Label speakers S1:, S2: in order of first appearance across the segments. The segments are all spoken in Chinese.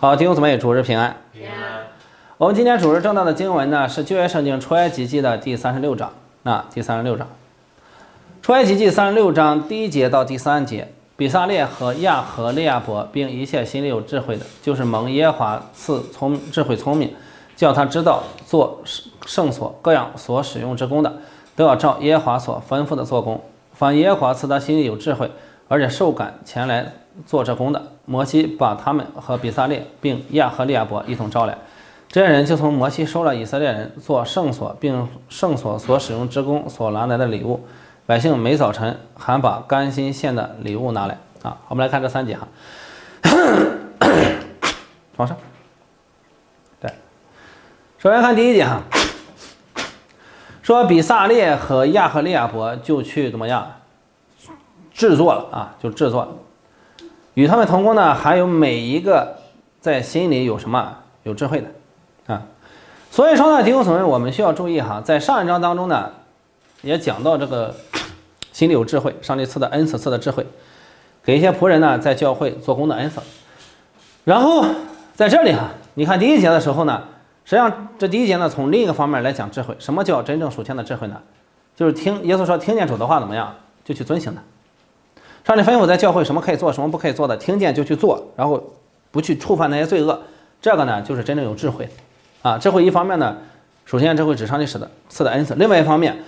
S1: 好，弟兄姊妹，主日平安。
S2: 平安。
S1: 我们今天主日正道的经文呢，是旧约圣经出埃及记的第36章。第36章，出埃及记36章第1节到第3节，比撒列和亚和利亚伯，并一切心里有智慧的，就是蒙耶和华赐智慧聪明，叫他知道做圣所各样所使用之功的，都要照耶和华所吩咐的做工。凡耶和华赐他心里有智慧，而且受感前来做这工的，摩西把他们和比撒列并亚和利亚伯一同招来。这些人就从摩西收了以色列人做圣所，并圣所所使用之工所拿来的礼物。百姓每早晨还把甘心献的礼物拿来。我们来看这3节哈。往上。对，首先看第1节哈，说比撒列和亚和利亚伯就去怎么样制作了就制作了。与他们同工呢，还有每一个在心里有什么有智慧的。所以说呢，弟兄姊妹，我们需要注意哈，在上一章当中呢，也讲到这个心里有智慧，上帝赐的恩赐，赐的智慧，给一些仆人呢在教会做工的恩赐。然后在这里哈，你看第1节的时候呢，实际上这第1节呢，从另一个方面来讲智慧。什么叫真正属天的智慧呢？就是耶稣说听见主的话怎么样，就去遵行的。上帝吩咐在教会什么可以做，什么不可以做的，听见就去做，然后不去触犯那些罪恶，这个呢就是真正有智慧。智慧一方面呢，首先智慧指上帝赐的恩赐，另外一方面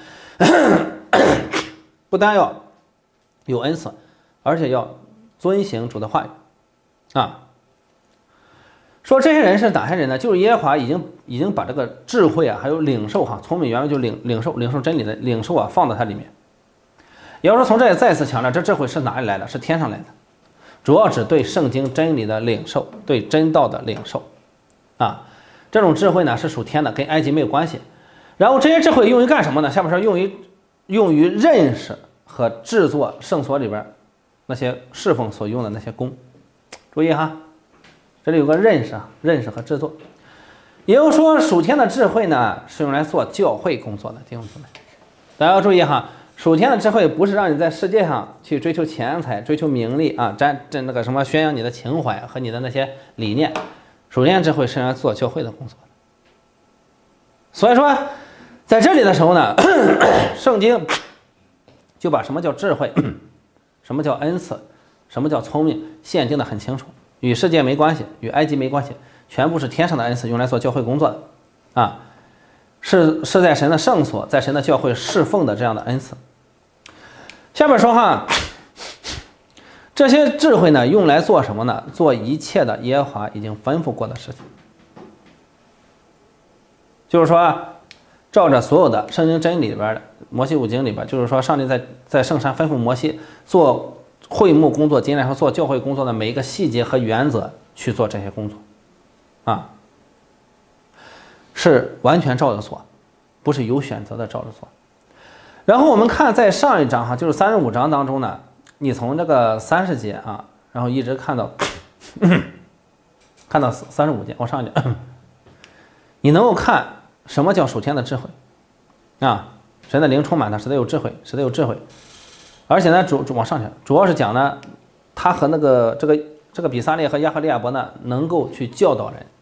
S1: 不但要有恩赐，而且要遵行主的话语。说这些人是哪些人呢？就是耶和华已经把这个智慧还有领受聪明原文就领受真理的领受放到它里面。也就是说，从这里再次强调，这智慧是哪里来的？是天上来的，主要指对圣经真理的领受，对真道的领受。这种智慧呢是属天的，跟埃及没有关系。然后这些智慧用于干什么呢？下面说用于认识和制作圣所里边那些侍奉所用的那些工。注意哈，这里有个认识和制作。也就是说，属天的智慧呢是用来做教会工作的。弟兄姊妹，大家要注意哈，属天的智慧不是让你在世界上去追求钱财、追求名利那个什么宣扬你的情怀和你的那些理念。属天智慧是用来做教会的工作的。所以说在这里的时候呢，圣经就把什么叫智慧，什么叫恩赐，什么叫聪明限定的很清楚，与世界没关系，与埃及没关系，全部是天上的恩赐，用来做教会工作的是在神的圣所，在神的教会侍奉的这样的恩赐。下面说哈，这些智慧呢用来做什么呢？做一切的耶和华已经吩咐过的事情。就是说照着所有的圣经真理里边的摩西五经里边，就是说上帝在圣山吩咐摩西做会幕工作，尽量说做教会工作的每一个细节和原则去做这些工作是完全照着做，不是有选择的照着做。然后我们看在上一章就是35章当中呢，你从这个30节然后一直看到35节，我上一讲你能够看什么叫属天的智慧神的灵充满他，使得有智慧，使得有智慧。而且呢主往上讲，主要是讲呢他和这个比撒列和亚和利亚伯呢能够去教导人。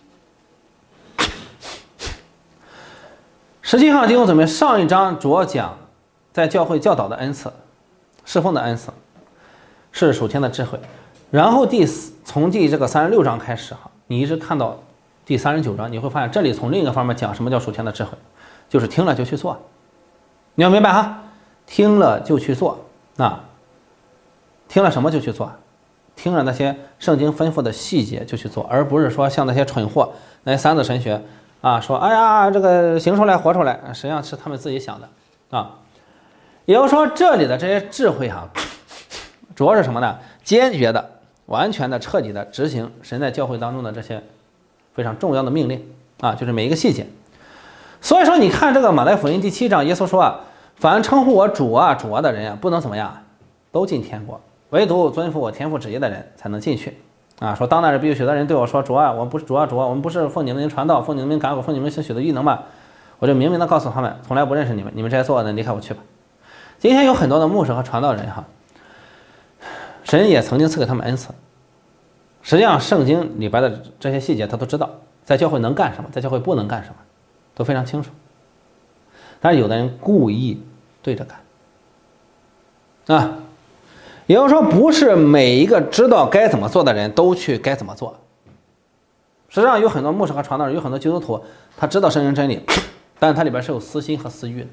S1: 实际上弟兄姊妹，上一章主要讲在教会教导的恩赐，侍奉的恩赐是属天的智慧。然后从这个36章开始你一直看到第39章，你会发现这里从另一个方面讲什么叫属天的智慧，就是听了就去做。你要明白哈，听了就去做听了什么就去做，听了那些圣经吩咐的细节就去做，而不是说像那些蠢货那些三子神学说哎呀这个行出来活出来，实际上是他们自己想的也就是说，这里的这些智慧主要是什么呢？坚决的、完全的、彻底的执行神在教会当中的这些非常重要的命令就是每一个细节。所以说你看这个马太福音第7章，耶稣说凡称呼我主主的人不能怎么样，都进天国，唯独遵服我天父旨意的人才能进去说当那日必有许多人对我说主我们不是主我们不是奉你们名传道，奉你们名赶鬼，奉你们行许多异能吧，我就明明的告诉他们，从来不认识你们，你们这些作恶的离开我去吧。今天有很多的牧师和传道人神也曾经赐给他们恩赐， 实际上圣经里边的这些细节他都知道，在教会能干什么，在教会不能干什么，都非常清楚。但是有的人故意对着干啊，也就是说，不是每一个知道该怎么做的人都去该怎么做。实际上有很多牧师和传道人，有很多基督徒，他知道圣经真理，但是他里边是有私心和私欲的。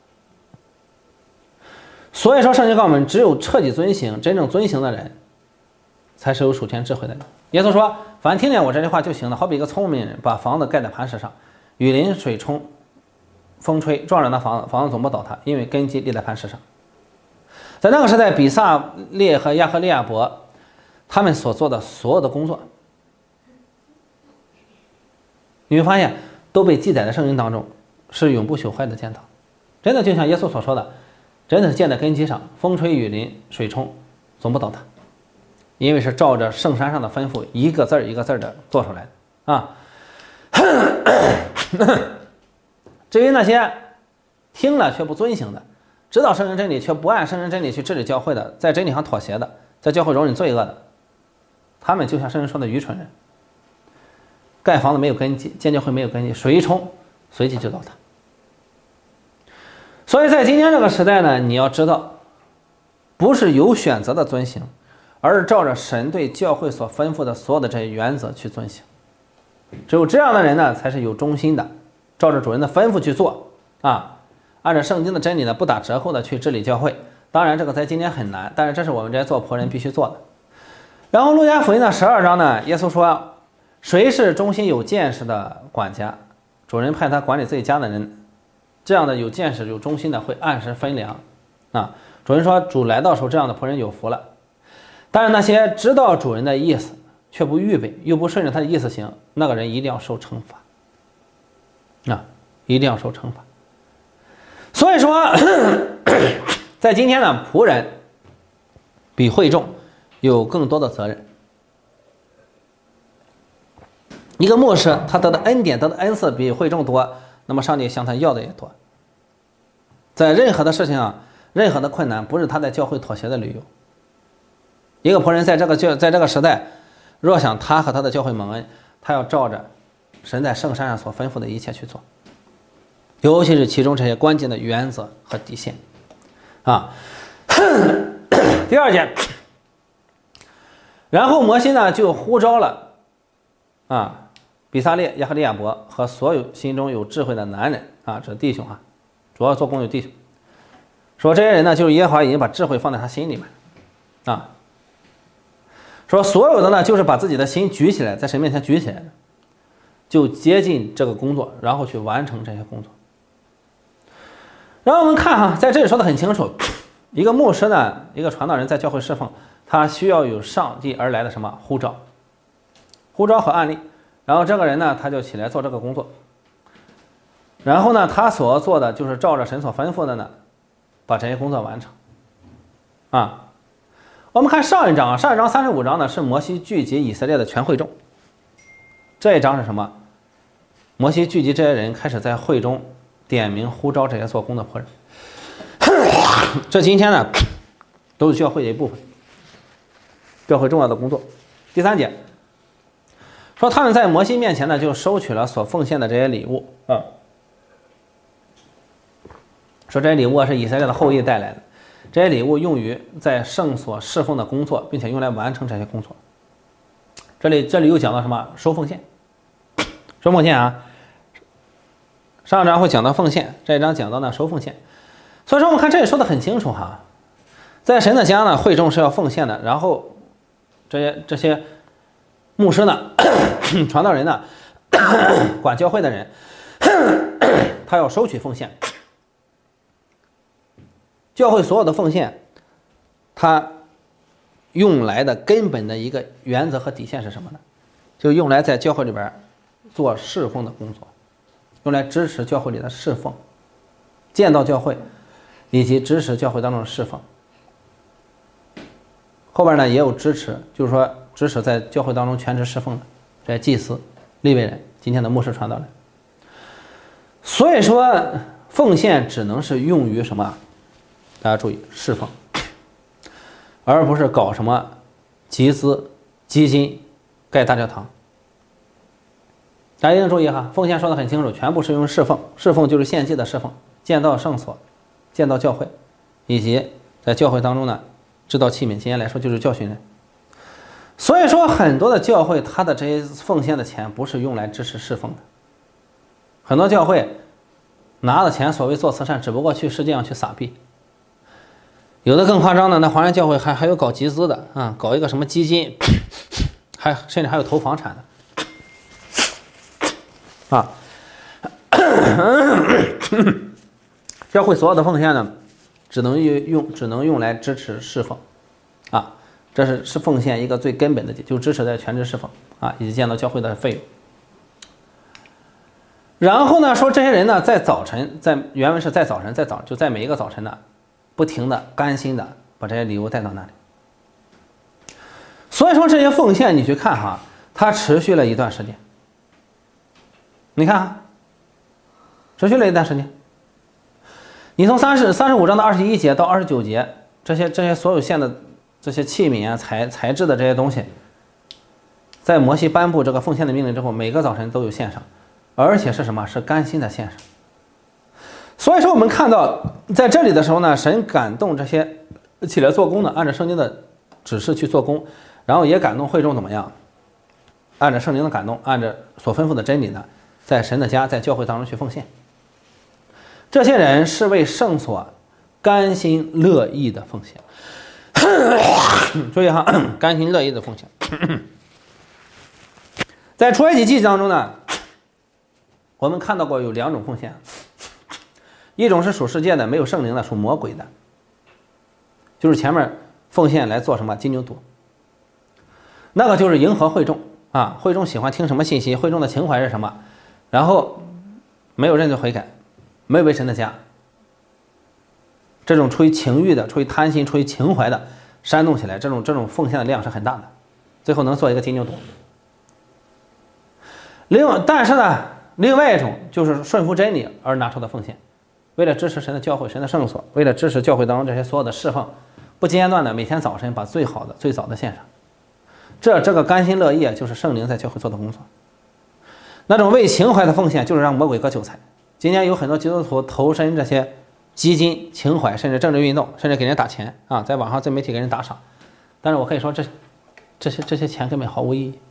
S1: 所以说，圣经告诉我们，只有彻底遵行、真正遵行的人，才是有属天智慧的人。耶稣说：“凡听见我这句话就行了，好比一个聪明人把房子盖在磐石上，雨淋、水冲、风吹，撞人的房子，房子总不倒塌，因为根基立在磐石上。”在那个时代，比萨列和亚和利亚伯他们所做的所有的工作，你会发现都被记载在圣经当中，是永不朽坏的建造。真的就像耶稣所说的，真的是建在根基上，风吹雨淋水冲总不倒塌，因为是照着圣山上的吩咐，一个字儿一个字儿的做出来的啊。至于那些听了却不遵行的，知道圣经真理却不按圣经真理去治理教会的，在真理上妥协的，在教会容忍罪恶的，他们就像圣经说的愚蠢人，盖房子没有根基，建教会没有根基，水一冲随即就倒塌。所以在今天这个时代呢，你要知道，不是有选择的遵行，而是照着神对教会所吩咐的所有的这些原则去遵行。只有这样的人呢，才是有忠心的，照着主人的吩咐去做啊，按照圣经的真理呢，不打折扣的去治理教会。当然这个在今天很难，但是这是我们这些做仆人必须做的。然后路加福音的12章呢，耶稣说，谁是忠心有见识的管家，主人派他管理自己家的人，这样的有见识有忠心的会按时分粮啊。主人说，主来到时候，这样的仆人有福了。但是那些知道主人的意思却不预备，又不顺着他的意思行，那个人一定要受惩罚啊，一定要受惩罚。所以说在今天呢，仆人比会众有更多的责任。一个牧师他得的恩典得的恩赐比会众多，那么上帝向他要的也多。在任何的事情上，任何的困难不是他在教会妥协的理由。一个仆人在这个时代，若想他和他的教会蒙恩，他要照着神在圣山上所吩咐的一切去做，尤其是其中这些关键的原则和底线啊。第二节，然后摩西呢就呼召了啊比撒列、亚和利亚伯和所有心中有智慧的男人啊，这是弟兄啊，主要做工有弟兄，说这些人呢，就是耶和华已经把智慧放在他心里面啊。说所有的呢，就是把自己的心举起来，在神面前举起来的，就接近这个工作，然后去完成这些工作。然后我们看哈，在这里说的很清楚，一个牧师呢，一个传道人在教会侍奉，他需要有上帝而来的什么呼召和案例，然后这个人呢，他就起来做这个工作。然后呢，他所做的就是照着神所吩咐的呢，把这些工作完成啊。我们看上一章35章呢，是摩西聚集以色列的全会众。这一章是什么？摩西聚集这些人，开始在会中点名呼召这些做工的仆人。这今天呢，都是教会的一部分，教会重要的工作。第3节说，他们在摩西面前呢，就收取了所奉献的这些礼物啊。说这些礼物是以色列的后裔带来的。这些礼物用于在圣所侍奉的工作，并且用来完成这些工作。这里又讲到什么？收奉献。收奉献啊，上一章会讲到奉献，这一章讲到呢收奉献。所以说我们看这里说的很清楚哈，在神的家呢，会众是要奉献的，然后这些牧师呢、传道人呢、管教会的人，他要收取奉献。教会所有的奉献，它用来的根本的一个原则和底线是什么呢？就用来在教会里边做侍奉的工作，用来支持教会里的侍奉，建造教会，以及支持教会当中的侍奉。后边呢也有支持，就是说支持在教会当中全职侍奉的这些祭司、利未人、今天的牧师、传道人。所以说奉献只能是用于什么？大家注意，侍奉，而不是搞什么集资、基金盖大教堂。大家一定注意哈，奉献说得很清楚，全部是用侍奉，侍奉就是献祭的侍奉，建造圣所，建造教会，以及在教会当中呢制造器皿，今天来说就是教训人。所以说很多的教会它的这些奉献的钱不是用来支持侍奉的，很多教会拿的钱所谓做慈善，只不过去世界上去撒币。有的更夸张的，那华人教会还有搞集资的啊，搞一个什么基金，甚至还有投房产的啊。教会所有的奉献呢，只能用来支持侍奉啊，这是奉献一个最根本的，就支持在全职侍奉啊，以及建造教会的费用。然后呢，说这些人呢，在早晨，在原文是在早晨，就在每一个早晨呢，不停的、甘心的把这些礼物带到那里。所以说这些奉献，你去看哈，它持续了一段时间。你看哈，持续了一段时间。你从35章的21节到29节，这些所有献的这些器皿啊、材质的这些东西，在摩西颁布这个奉献的命令之后，每个早晨都有献上。而且是什么？是甘心的献上。所以说我们看到在这里的时候呢，神感动这些起来做工的，按照圣经的指示去做工，然后也感动会众怎么样？按照圣经的感动，按照所吩咐的真理呢，在神的家，在教会当中去奉献。这些人是为圣所甘心乐意的奉献。注意哈，甘心乐意的奉献。在出埃及记当中呢，我们看到过有2种奉献，一种是属世界的，没有圣灵的，属魔鬼的，就是前面奉献来做什么金牛犊，那个就是迎合会众啊，会众喜欢听什么信息，会众的情怀是什么，然后没有认罪悔改，没有为神的家，这种出于情欲的、出于贪心、出于情怀的煽动起来，这种奉献的量是很大的，最后能做一个金牛犊。但是呢，另外一种就是顺服真理而拿出的奉献，为了支持神的教会、神的圣所，为了支持教会当中这些所有的侍奉，不间断的每天早晨把最好的、最早的献上。这个甘心乐意就是圣灵在教会做的工作。那种为情怀的奉献就是让魔鬼割韭菜。今天有很多基督徒投身这些基金、情怀，甚至政治运动，甚至给人打钱啊，在网上自媒体给人打赏。但是我可以说这些钱根本毫无意义。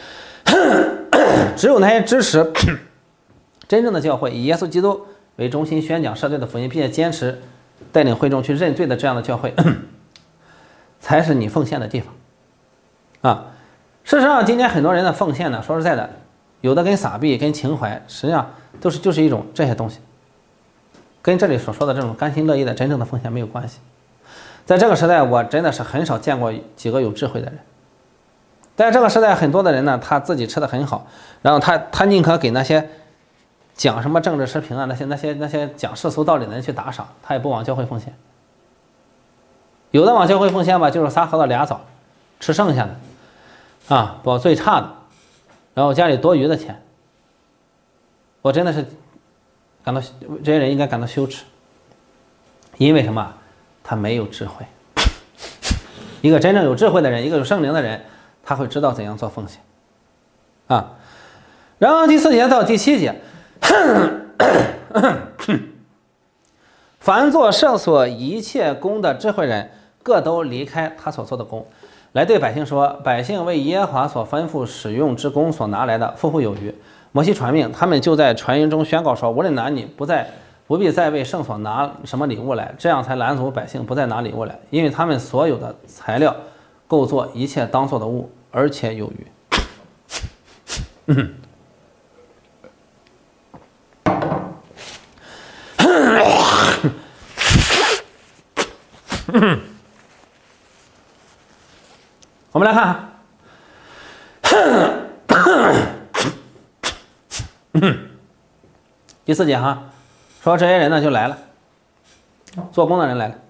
S1: 只有那些支持真正的教会，以耶稣基督为中心宣讲赦罪的福音，并且坚持带领会众去认罪的这样的教会，才是你奉献的地方啊。事实上，今天很多人的奉献呢，说实在的，有的跟撒币、跟情怀，实际上就是一种这些东西，跟这里所说的这种甘心乐意的真正的奉献没有关系。在这个时代，我真的是很少见过几个有智慧的人。在这个时代，很多的人呢，他自己吃的很好，然后他宁可给那些讲什么政治时评啊，那些讲世俗道理的人去打赏，他也不往教会奉献。有的往教会奉献吧，就是仨核桃俩枣，吃剩下的啊，保最差的，然后家里多余的钱，我真的是感到这些人应该感到羞耻，因为什么？他没有智慧。一个真正有智慧的人，一个有圣灵的人，他会知道怎样做奉献啊。然后第4节到第7节，凡做圣所一切工的智慧人，各都离开他所做的工，来对百姓说：百姓为耶和华所吩咐使用之工所拿来的，富富有余。摩西传命，他们就在传音中宣告说：无论男女，不必再为圣所拿什么礼物来，这样才拦阻百姓不再拿礼物来，因为他们所有的材料够做一切当做的物，而且有余。我们来看第4节哈，说这些人呢就来了，做工的人来了，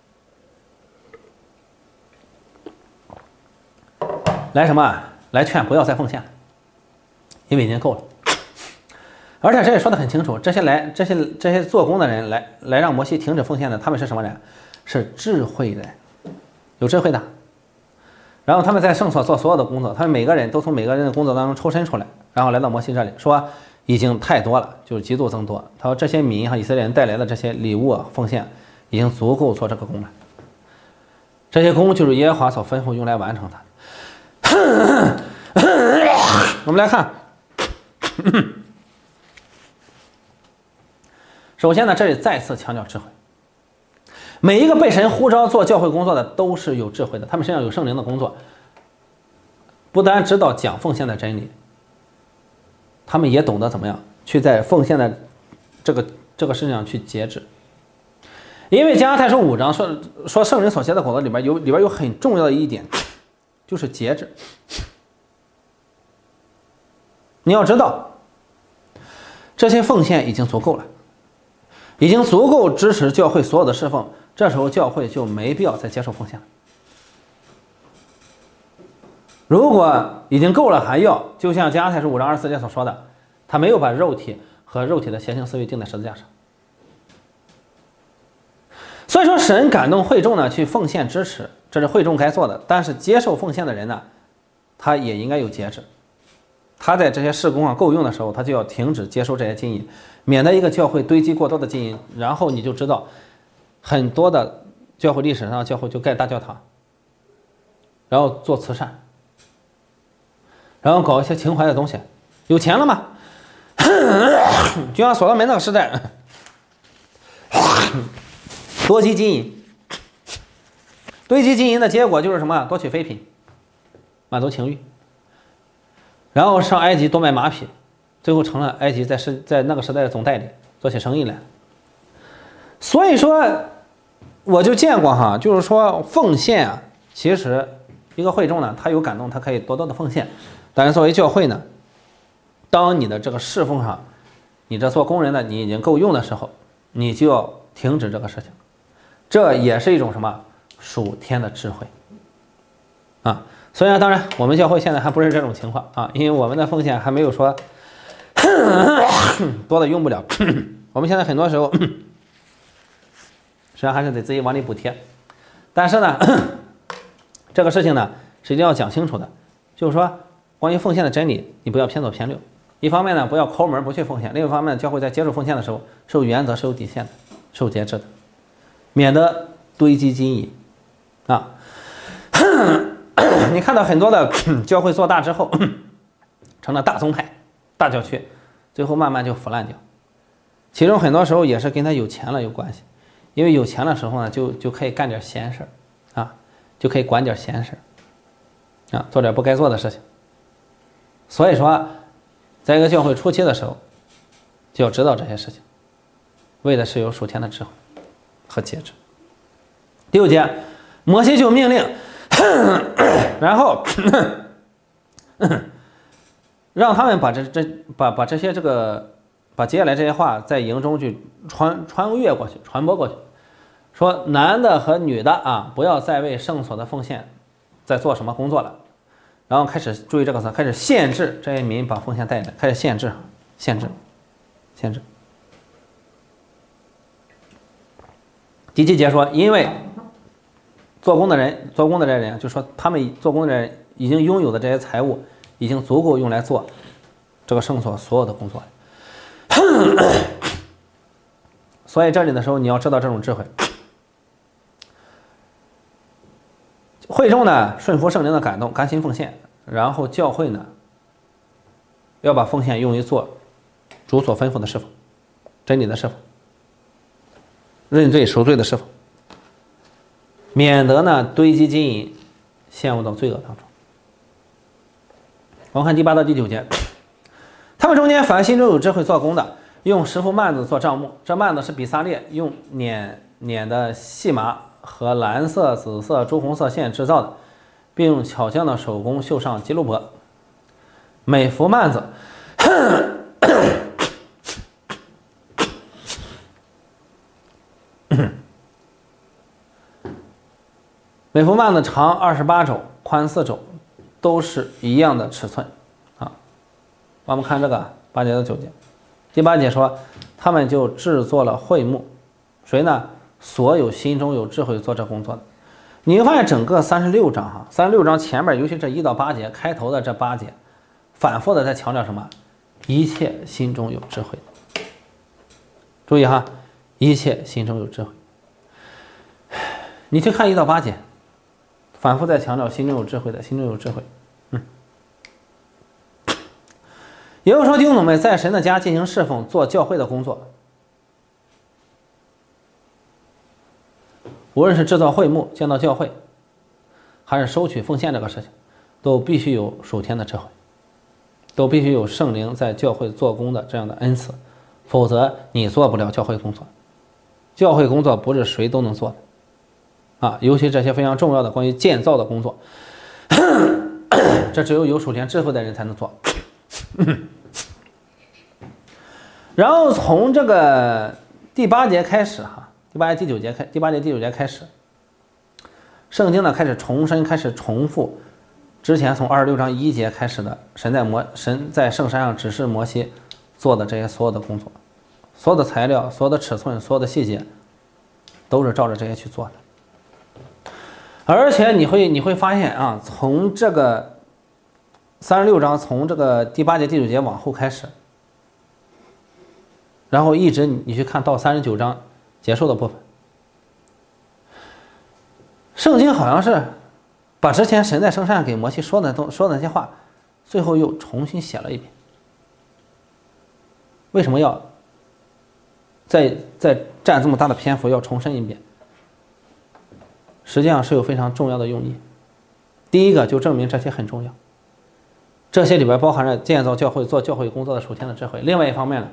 S1: 来什么？来劝不要再奉献了，因为已经够了。而且这也说得很清楚，这些做工的人来让摩西停止奉献的，他们是什么人？是智慧人，有智慧的。 然后他们在圣所做所有的工作，他们每个人都从每个人的工作当中抽身出来，然后来到摩西这里说已经太多了，就是极度增多。他说这些民和以色列人带来的这些礼物奉献已经足够做这个工了，这些工就是耶和华所吩咐用来完成它的。我们来看，首先呢，这里再次强调智慧。每一个被神呼召做教会工作的都是有智慧的，他们身上有圣灵的工作，不单知道讲奉献的真理，他们也懂得怎么样去在奉献的这个事情上去节制。因为加拉太书5章说圣灵所写的果子里边有很重要的一点，就是节制。你要知道，这些奉献已经足够了，已经足够支持教会所有的侍奉，这时候教会就没必要再接受奉献了。如果已经够了还要，就像加拉太书5章24节所说的，他没有把肉体和肉体的邪情私欲钉在十字架上。所以说神感动会众呢去奉献支持，这是会众该做的，但是接受奉献的人呢，他也应该有节制。他在这些事工上够用的时候，他就要停止接收这些金银，免得一个教会堆积过多的金银，然后你就知道很多的教会历史上的教会就盖大教堂，然后做慈善，然后搞一些情怀的东西，有钱了嘛，就像所罗门那个时代，多积金银，堆积金银的结果就是什么？多娶妃嫔，满足情欲。然后上埃及多卖马匹，最后成了埃及在那个时代的总代理，做起生意来。所以说，我就见过哈，就是说奉献啊，其实一个会众呢，他有感动，他可以多多的奉献，但是作为教会呢，当你的这个侍奉上，你这做工人的你已经够用的时候，你就要停止这个事情。这也是一种什么属天的智慧啊。虽然当然我们教会现在还不是这种情况啊，因为我们的奉献还没有说多的用不了，我们现在很多时候实际上还是得自己往里补贴。但是呢，这个事情呢是一定要讲清楚的，就是说关于奉献的真理，你不要偏左偏右。一方面呢，不要抠门不去奉献；另一方面，教会在接受奉献的时候是有原则、是有底线的、是有节制的，免得堆积金银啊。你看到很多的教会做大之后，成了大宗派、大教区，最后慢慢就腐烂掉。其中很多时候也是跟他有钱了有关系，因为有钱的时候呢，就可以干点闲事啊，就可以管点闲事啊，做点不该做的事情。所以说，在一个教会初期的时候，就要知道这些事情，为的是有属天的智慧和节制。第6节，摩西就命令。然后让他们把这些把接下来这些话在营中去穿越过去，传播过去，说男的和女的啊，不要再为圣所的奉献在做什么工作了，然后开始注意这个词，开始限制这些民把奉献带来，开始限制。第7节说，因为做工的这些人，就说他们做工的人已经拥有的这些财物，已经足够用来做这个圣所所有的工作了。所以这里的时候，你要知道这种智慧。会众呢，顺服圣灵的感动，甘心奉献；然后教会呢，要把奉献用于做主所吩咐的侍奉，真理的侍奉，认罪赎罪的侍奉。免得呢堆积金银，陷入到罪恶当中。我们看第8到第9节，他们中间凡心中有智慧做工的，用10副幔子做帐幕，这幔子是比撒列用捻的细麻和蓝色、紫色、朱红色线制造的，并用巧匠的手工绣上基路伯。每幅幔子每幅幔子长28肘，宽4肘，都是一样的尺寸啊。我们看这个8节到9节，第8节说，他们就制作了会幕，谁呢？所有心中有智慧做这工作的， 你会发现整个36章哈，36章前面尤其这1到8节开头的这8节，反复的在强调什么？一切心中有智慧。注意哈，一切心中有智慧。你去看1到8节，反复在强调心中有智慧的，心中有智慧。也就是说，弟兄姊妹在神的家进行侍奉，做教会的工作，无论是制造会幕、建造教会，还是收取奉献这个事情，都必须有属天的智慧，都必须有圣灵在教会做工的这样的恩赐，否则你做不了教会工作。教会工作不是谁都能做的啊，尤其这些非常重要的关于建造的工作，这只有属天智慧的人才能做。然后从这个第8节开始哈，第8节第9节开始，圣经呢开始重申，开始重复之前从26章1节开始的神在圣山上指示摩西做的这些所有的工作，所有的材料、所有的尺寸、所有的细节，都是照着这些去做的。而且你会发现啊，从这个36章，从这个第8节第9节往后开始，然后一直你去看到39章结束的部分，圣经好像是把之前神在圣山上给摩西说的那些话，最后又重新写了一遍。为什么要再占这么大的篇幅要重申一遍？实际上是有非常重要的用意。第一个就证明这些很重要，这些里边包含着建造教会、做教会工作的属天的智慧。另外一方面呢，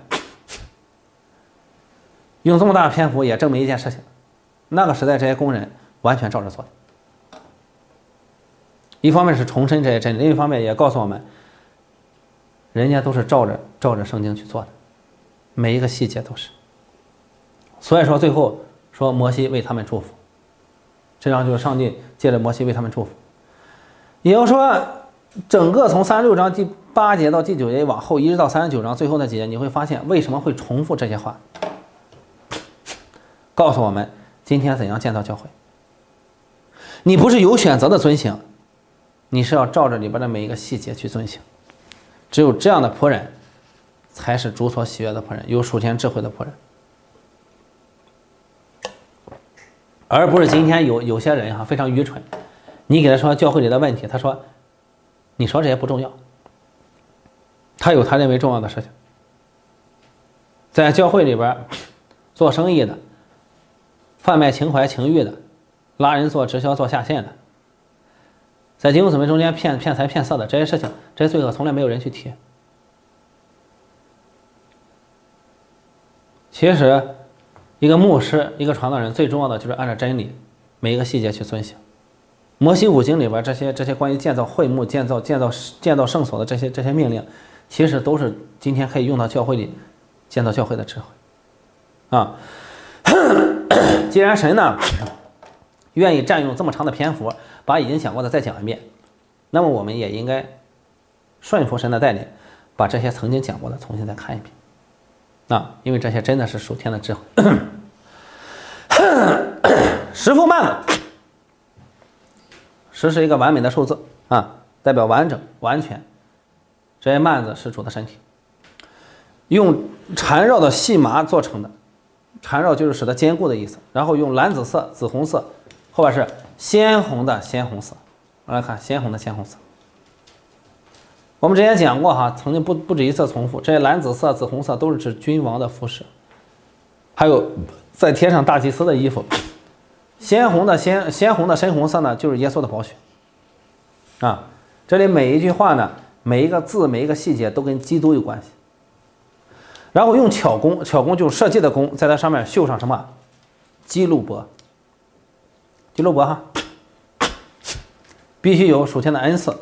S1: 用这么大的篇幅也证明一件事情，那个时代这些工人完全照着做的。一方面是重申这些真理，另一方面也告诉我们，人家都是照着圣经去做的，每一个细节都是。所以说最后说摩西为他们祝福，这样就是上帝借着摩西为他们祝福。也就是说，整个从36章第8节到第9节往后，一直到39章最后那几节，你会发现为什么会重复这些话，告诉我们今天怎样建造教会。你不是有选择的遵行，你是要照着里边的每一个细节去遵行。只有这样的仆人才是主所喜悦的仆人，有属天智慧的仆人，而不是今天有些人非常愚蠢，你给他说教会里的问题，他说你说这些不重要，他有他认为重要的事情。在教会里边做生意的，贩卖情怀情欲的，拉人做直销做下线的，在弟兄姊妹中间骗财骗色的，这些事情，这些罪恶从来没有人去提。其实一个牧师一个传道人最重要的就是按照真理每一个细节去遵行。摩西五经里边这些关于建造会幕、建造圣所的这些命令，其实都是今天可以用到教会里建造教会的智慧啊。既然神呢愿意占用这么长的篇幅把已经讲过的再讲一遍，那么我们也应该顺服神的带领，把这些曾经讲过的重新再看一遍啊，因为这些真的是属天的智慧。10幅幔子，10是一个完美的数字啊，代表完整完全。这些幔子是主的身体，用缠绕的细麻做成的，缠绕就是使得坚固的意思。然后用蓝紫色、紫红色，后边是鲜红的鲜红色。我来看鲜红的鲜红色。我们之前讲过哈，曾经不止一次重复，这些蓝紫色、紫红色都是指君王的服饰，还有再贴上大祭司的衣服。鲜红的深红色呢，就是耶稣的宝血啊。这里每一句话呢，每一个字、每一个细节都跟基督有关系。然后用巧工就是设计的工，在它上面绣上什么？基路伯哈，必须有属天的恩赐。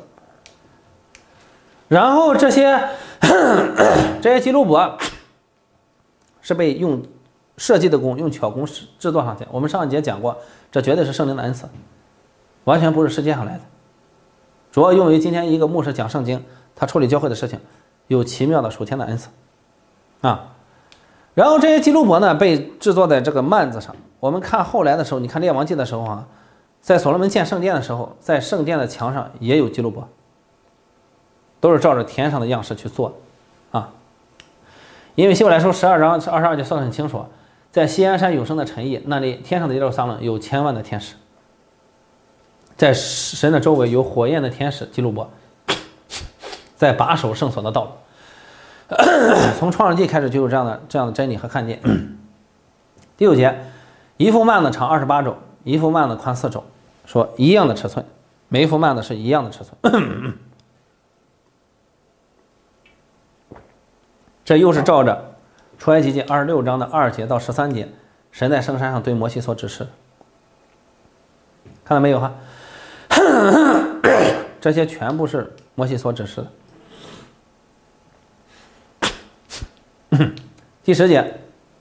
S1: 然后这些基路伯是被用设计的工、用巧工制作上去。我们上一节讲过，这绝对是圣灵的恩赐，完全不是世界上来的，主要用于今天一个牧师讲圣经，他处理教会的事情，有奇妙的属天的恩赐啊。然后这些基路伯呢，被制作在这个幔子上。我们看后来的时候，你看列王记的时候啊， 在所罗门建圣殿的时候，在圣殿的墙上也有基路伯，都是照着天上的样式去做啊。因为希伯来书12章22节说得很清楚，在锡安山永生的城邑，那里天上的耶路撒冷有千万的天使，在神的周围有火焰的天使基路伯，在把守圣所的道路。从创世纪开始就有这样的真理和看见。第9节，一幅幔子长28肘，一幅幔子宽4肘，说一样的尺寸，每一幅幔子是一样的尺寸。这又是照着出埃及记26章的2节到13节，神在圣山上对摩西所指示。看到没有哈？这些全部是摩西所指示的。第10节，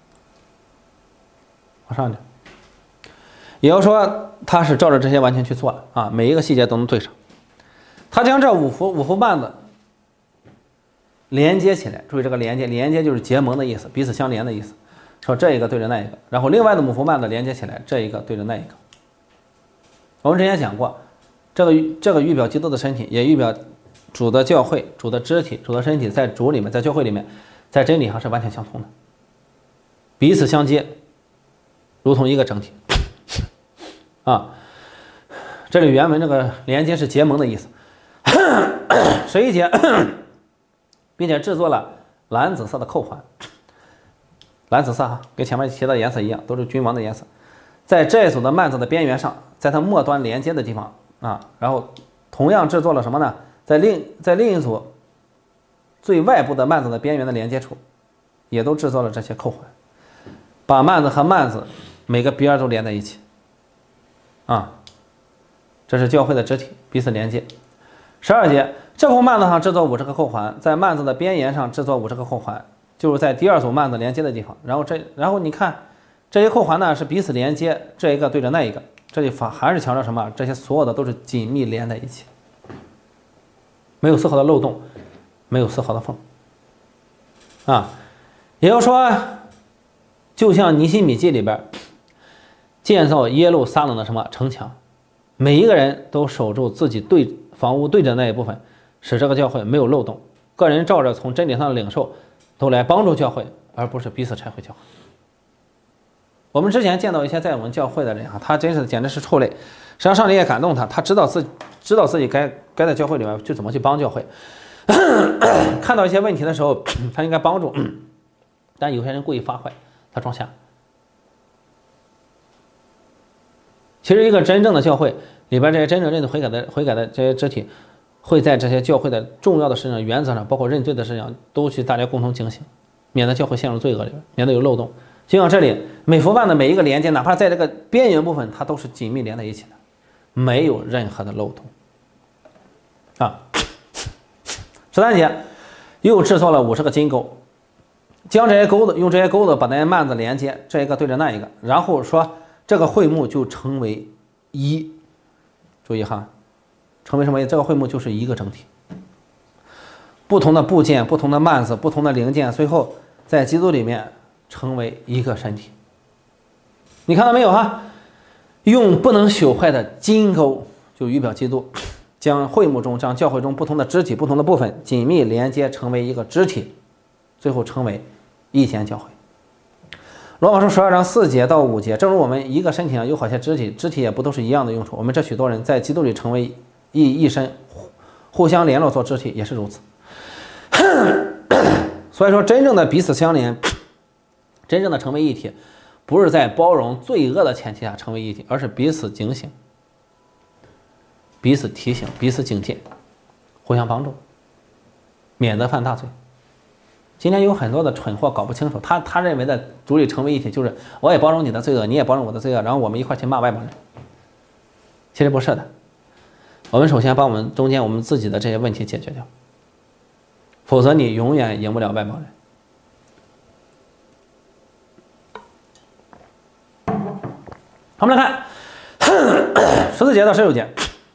S1: 往上点，也要说他是照着这些完全去做了啊，每一个细节都能对上。他将这五幅幔子连接起来，注意这个连接就是结盟的意思，彼此相连的意思。说这一个对着那一个，然后另外的5幅幔子连接起来，这一个对着那一个。我们之前讲过，这个预表基督的身体，也预表主的教会、主的肢体、主的身体，在主里面，在教会里面，在真理上是完全相同的，彼此相接，如同一个整体啊。这里原文这个连接是结盟的意思。11节，并且制作了蓝紫色的扣环，蓝紫色哈，跟前面提到的颜色一样，都是君王的颜色。在这一组的幔子的边缘上，在它末端连接的地方啊，然后同样制作了什么呢？在另一组最外部的幔子的边缘的连接处，也都制作了这些扣环，把幔子和幔子每个边都连在一起啊。这是教会的肢体，彼此连接。12节，这幅幔子上制作50个扣环，在幔子的边沿上制作50个扣环，就是在第2组幔子连接的地方。然后你看这些扣环呢是彼此连接，这一个对着那一个。这里还是强调什么？这些所有的都是紧密连在一起，没有丝毫的漏洞，没有丝毫的缝啊。也就是说，就像尼希米记里边建造耶路撒冷的什么城墙，每一个人都守住自己对房屋对着那一部分，使这个教会没有漏洞。个人照着从真理上的领受，都来帮助教会，而不是彼此拆毁教会。我们之前见到一些在我们教会的人啊，他简直是畜类。实际上上帝也感动他，他知道自己该在教会里面就怎么去帮教会。看到一些问题的时候，他应该帮助，但有些人故意发坏，他装瞎。其实一个真正的教会里边，这些真正认罪悔改的这些肢体，会在这些教会的重要的事情、原则上，包括认罪的事情，都去大家共同警醒，免得教会陷入罪恶里边，免得有漏洞。就像这里每幅幔的每一个连接，哪怕在这个边缘部分，它都是紧密连在一起的，没有任何的漏洞啊。13节，又制作了50个金钩，将这些钩子用这些钩子把那些幔子连接，这一个对着那一个，然后说这个会幕就成为一。注意哈，成为什么？这个会幕就是一个整体，不同的部件、不同的幔子、不同的零件，最后在基督里面成为一个身体。你看到没有哈？用不能朽坏的金钩，就预表基督，将教会中不同的肢体、不同的部分紧密连接，成为一个肢体，最后成为一间教会。罗马书12章4节到5节，正如我们一个身体上有好些肢体也不都是一样的用处，我们这许多人在基督里成为一身，互相联络做肢体也是如此。所以说，真正的彼此相连，真正的成为一体，不是在包容罪恶的前提下成为一体，而是彼此警醒、彼此提醒、彼此警戒，互相帮助，免得犯大罪。今天有很多的蠢货搞不清楚，他认为的主里成为一体就是我也包容你的罪恶，你也包容我的罪恶，然后我们一块去骂外邦人。其实不是的，我们首先把我们中间我们自己的这些问题解决掉，否则你永远赢不了外邦人。我们来看14节到16节，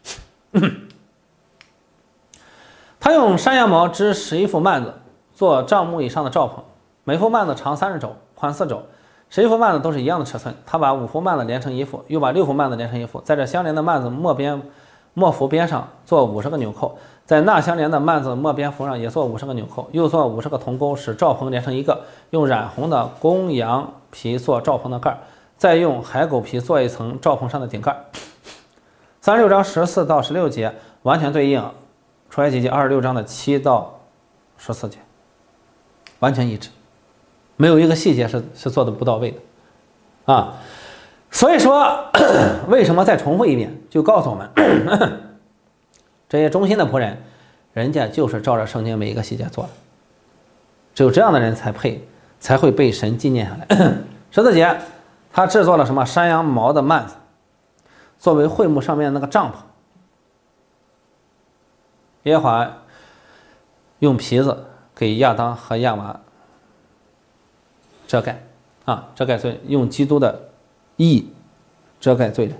S1: 他用山羊毛织11副幔子，做帐幕以上的罩棚，每副幔子长30肘，宽4肘。 11幅幔子都是一样的尺寸，他把5幅幔子连成一幅，又把6幅幔子连成一幅，在这相连的幔子末幅边上做50个纽扣，在那相连的幔子末边幅上也做50个纽扣，又做50个铜钩，使罩棚连成一个，用染红的公羊皮做罩棚的盖，再用海狗皮做一层罩棚上的顶盖。36章14到16节完全对应出埃及记26章的7到14节，完全一致，没有一个细节是做的不到位的啊。所以说为什么再重复一遍，就告诉我们这些忠心的仆人，人家就是照着圣经每一个细节做的，只有这样的人才会被神纪念下来。14节他制作了什么？山羊毛的幔子，作为会幕上面那个帐篷。耶和华用皮子给亚当和亚娃遮盖啊，遮盖罪，用基督的义遮盖罪人，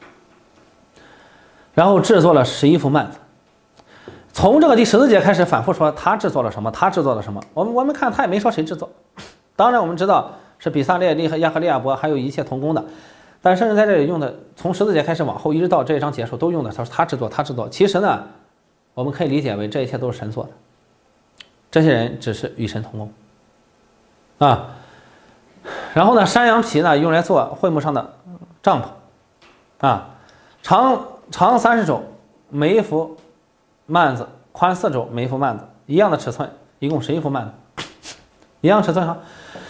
S1: 然后制作了11幅幔子。从这个第14节开始反复说他制作了什么，他制作了什么。我们看他也没说谁制作，当然我们知道是比萨列利和亚和利亚伯，还有一切同工的。但甚至在这里用的，从14节开始往后一直到这一章结束都用的他说他制作他制作。其实呢，我们可以理解为这一切都是神做的，这些人只是与神同工啊。然后呢，山羊皮呢用来做会幕上的帐篷啊，长30肘，每一幅幔子宽4肘，每一幅幔子一样的尺寸，一共11幅幔子，一样尺寸哈。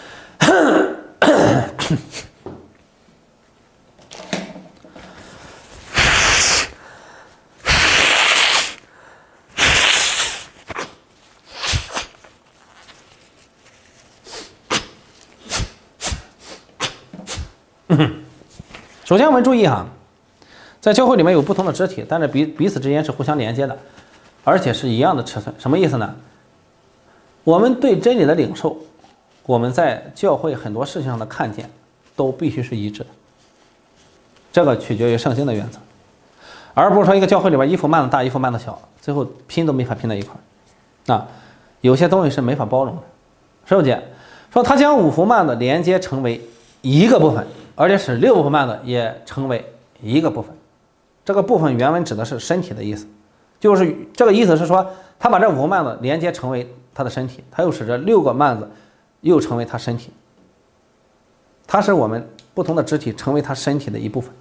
S1: 首先我们注意哈，在教会里面有不同的肢体，但是彼此之间是互相连接的，而且是一样的尺寸。什么意思呢？我们对真理的领受，我们在教会很多事情上的看见都必须是一致的，这个取决于圣经的原则，而不是说一个教会里边一幅幔子大一幅幔子小，最后拼都没法拼在一块儿啊。有些东西是没法包容的。15节说他将5幅幔子连接成为一个部分，而且使6幅幔子也成为一个部分。这个部分原文指的是身体的意思，就是这个意思是说，他把这5幅幔子连接成为他的身体，他又使这6个幔子又成为他身体，他使我们不同的肢体成为他身体的一部分。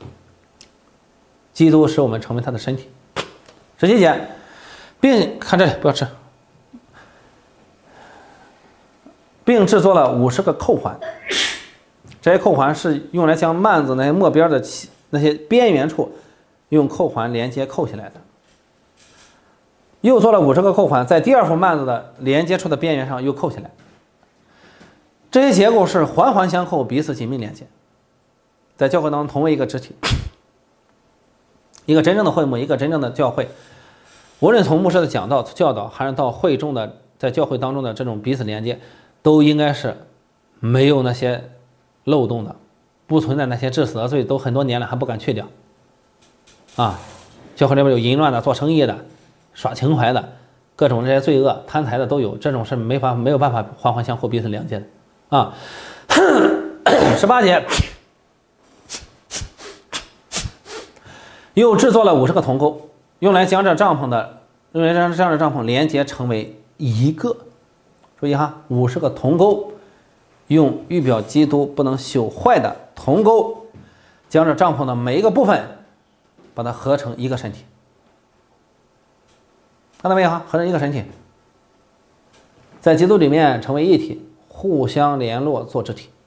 S1: 基督使我们成为他的身体。17节，并看这里不要吃，并制作了50个扣环。这些扣环是用来将幔子那些末边的那些边缘处用扣环连接扣起来的。又做了50个扣环，在第2幅幔子的连接处的边缘上又扣起来。这些结构是环环相扣，彼此紧密连接，在教会当中同为一个肢体。一个真正的会幕，一个真正的教会，无论从牧师的讲道教导，还是到会众的在教会当中的这种彼此连接，都应该是没有那些漏洞的，不存在那些致死的罪，都很多年了还不敢去掉啊！教会里边有淫乱的、做生意的、耍情怀的，各种这些罪恶、贪财的都有，这种是没有办法环环相扣、彼此连接的啊。18节，又制作了50个铜钩，用来将这帐篷连接成为一个。注意哈，50个铜钩。用预表基督不能朽坏的铜钩，将这帐篷的每一个部分把它合成一个身体，看到没有哈？合成一个身体，在基督里面成为一体，互相联络做肢体。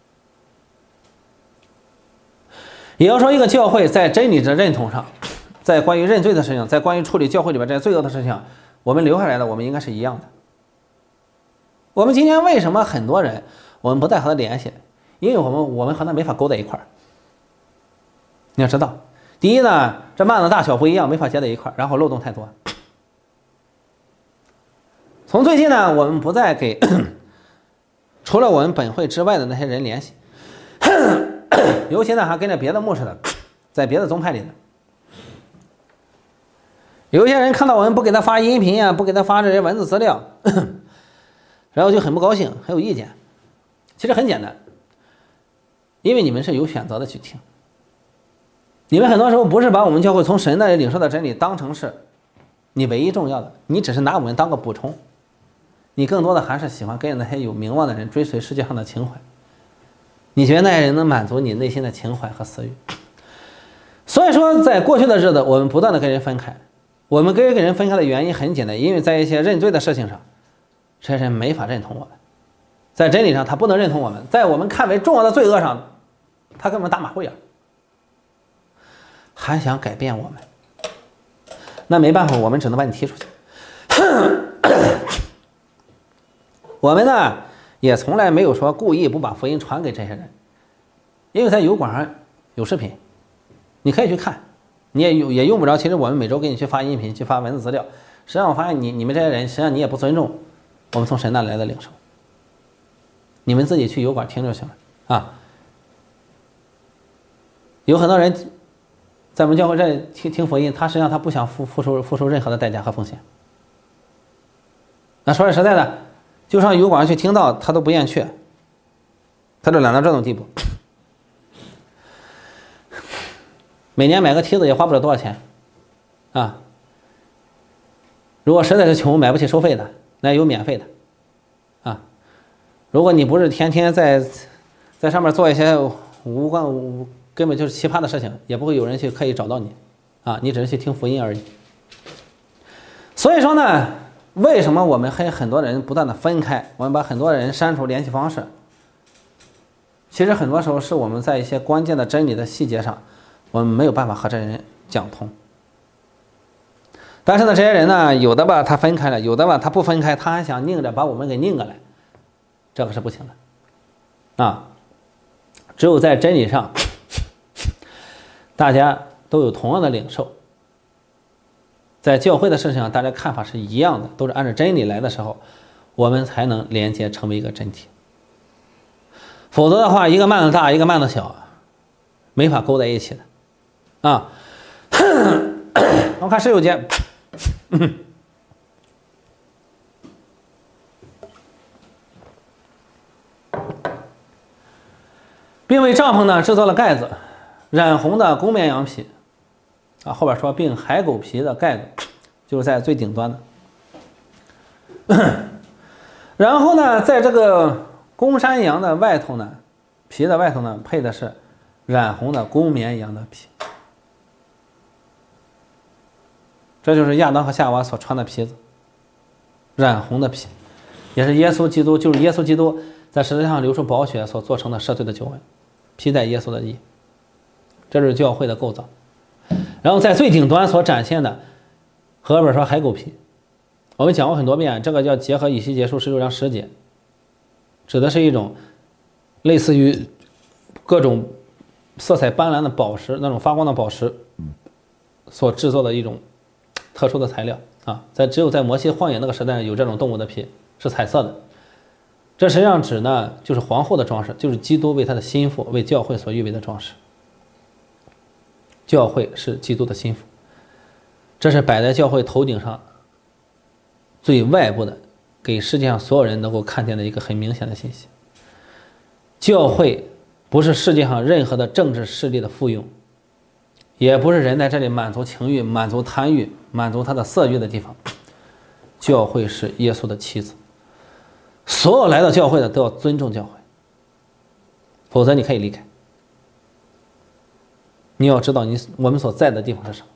S1: 也要说一个教会在真理的认同上，在关于认罪的事情，在关于处理教会里边这些罪恶的事情，我们留下来的我们应该是一样的。我们今天为什么很多人我们不再和他联系？因为我们和他没法勾在一块儿。你要知道，第一呢，这幔子大小不一样，没法接在一块儿，然后漏洞太多。从最近呢，我们不再给除了我们本会之外的那些人联系，尤其呢还跟着别的牧师的，在别的宗派里的。有些人看到我们不给他发音频啊，不给他发这些文字资料，然后就很不高兴，很有意见。其实很简单， 因为你们是有选择的去听。你们很多时候不是把我们教会从神那里领受的真理当成是你唯一重要的，你只是拿我们当个补充，你更多的还是喜欢跟那些有名望的人追随世界上的情怀，你觉得那些人能满足你内心的情怀和私欲。所以说在过去的日子，我们不断的跟人分开，我们跟人分开的原因很简单，因为在一些认罪的事情上，这些人没法认同我们，在真理上他不能认同我们，在我们看为重要的罪恶上他根本打马虎眼，还想改变我们，那没办法，我们只能把你踢出去。我们呢也从来没有说故意不把福音传给这些人，因为在油管上有视频，你可以去看，你也用不着。其实我们每周给你去发音频，去发文字资料，实际上我发现你们这些人，实际上你也不尊重我们从神那来的领受，你们自己去油管听就行了啊。有很多人在我们教会这听福音，他实际上他不想付出任何的代价和风险。那说实在的，就上油管上去听到，他都不愿去，他就懒到这种地步。每年买个梯子也花不了多少钱啊。如果实在是穷买不起收费的，那有免费的啊。如果你不是天天在上面做一些根本就是奇葩的事情，也不会有人去刻意找到你啊，你只是去听福音而已。所以说呢，为什么我们和很多人不断的分开，我们把很多人删除联系方式，其实很多时候是我们在一些关键的真理的细节上，我们没有办法和这人讲通。但是呢，这些人呢，有的吧他分开了，有的吧他不分开，他还想拧着把我们给拧过来，这个是不行的啊。只有在真理上大家都有同样的领受，在教会的事情上大家看法是一样的，都是按照真理来的时候，我们才能连接成为一个真体。否则的话，一个慢的大，一个慢的小，没法勾在一起的啊。我看十九节，并为帐篷呢制造了盖子，染红的公绵羊皮啊，后边说并海狗皮的盖子，就是在最顶端的。然后呢，在这个公山羊的外头呢，皮的外头呢，配的是染红的公绵羊的皮，这就是亚当和夏娃所穿的皮子，染红的皮，也是耶稣基督，就是耶稣基督在十字架上流出宝血所做成的赦罪的救恩，披戴耶稣的义，这是教会的构造。然后在最顶端所展现的，后边说海狗皮，我们讲过很多遍，这个叫结合以西结书16章10节，指的是一种类似于各种色彩斑斓的宝石，那种发光的宝石所制作的一种特殊的材料啊，只有在摩西旷野那个时代有这种动物的皮是彩色的。这实际上指呢就是皇后的装饰，就是基督为他的心腹为教会所预备的装饰。教会是基督的心腹，这是摆在教会头顶上最外部的，给世界上所有人能够看见的一个很明显的信息。教会不是世界上任何的政治势力的附庸，也不是人在这里满足情欲、满足贪欲、满足他的色欲的地方。教会是耶稣的妻子，所有来到教会的都要尊重教会，否则你可以离开。你要知道我们所在的地方是什